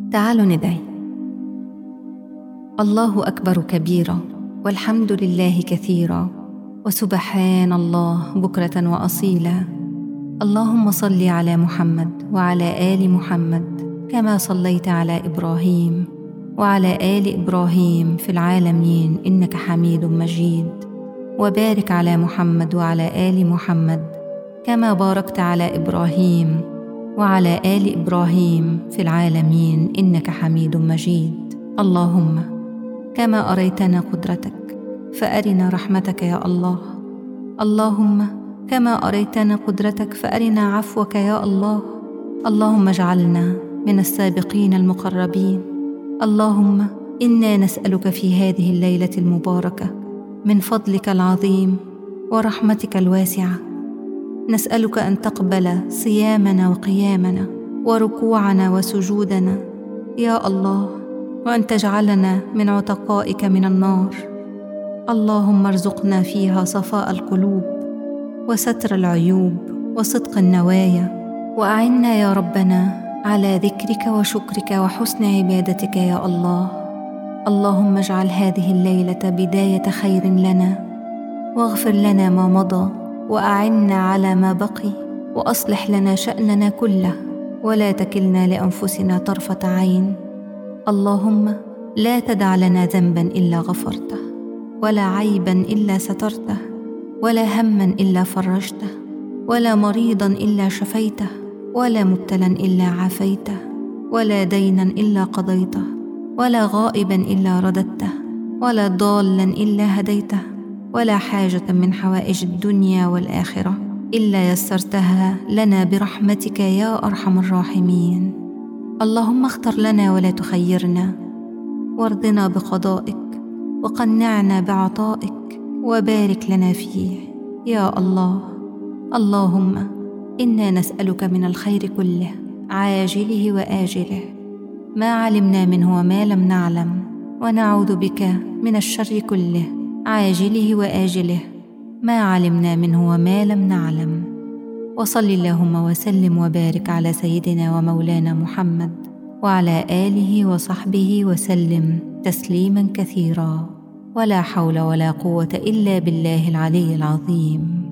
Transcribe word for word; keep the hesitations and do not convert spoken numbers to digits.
تعالوا ندعي. الله أكبر كبيرا، والحمد لله كثيرا، وسبحان الله بكرة وأصيلا. اللهم صل على محمد وعلى آل محمد كما صليت على إبراهيم وعلى آل إبراهيم في العالمين إنك حميد مجيد، وبارك على محمد وعلى آل محمد كما باركت على إبراهيم وعلى آل إبراهيم في العالمين إنك حميد مجيد. اللهم كما أريتنا قدرتك فأرنا رحمتك يا الله. اللهم كما أريتنا قدرتك فأرنا عفوك يا الله. اللهم اجعلنا من السابقين المقربين. اللهم إنا نسألك في هذه الليلة المباركة من فضلك العظيم ورحمتك الواسعة، نسألك أن تقبل صيامنا وقيامنا وركوعنا وسجودنا يا الله، وأن تجعلنا من عتقائك من النار. اللهم ارزقنا فيها صفاء القلوب وستر العيوب وصدق النوايا، وأعنا يا ربنا على ذكرك وشكرك وحسن عبادتك يا الله. اللهم اجعل هذه الليلة بداية خير لنا، واغفر لنا ما مضى، وأعنا على ما بقي، وأصلح لنا شأننا كله، ولا تكلنا لأنفسنا طرفة عين. اللهم لا تدع لنا ذنبا إلا غفرته، ولا عيبا إلا سترته، ولا هما إلا فرجته، ولا مريضا إلا شفيته، ولا مبتلا إلا عافيته، ولا دينا إلا قضيته، ولا غائبا إلا رددته، ولا ضالا إلا هديته، ولا حاجة من حوائج الدنيا والآخرة إلا يسرتها لنا برحمتك يا أرحم الراحمين. اللهم اختر لنا ولا تخيرنا، وارضنا بقضائك، وقنعنا بعطائك، وبارك لنا فيه يا الله. اللهم إنا نسألك من الخير كله عاجله وآجله، ما علمنا منه وما لم نعلم، ونعوذ بك من الشر كله عاجله وآجله، ما علمنا منه وما لم نعلم. وصل اللهم وسلم وبارك على سيدنا ومولانا محمد وعلى آله وصحبه وسلم تسليما كثيرا، ولا حول ولا قوة إلا بالله العلي العظيم.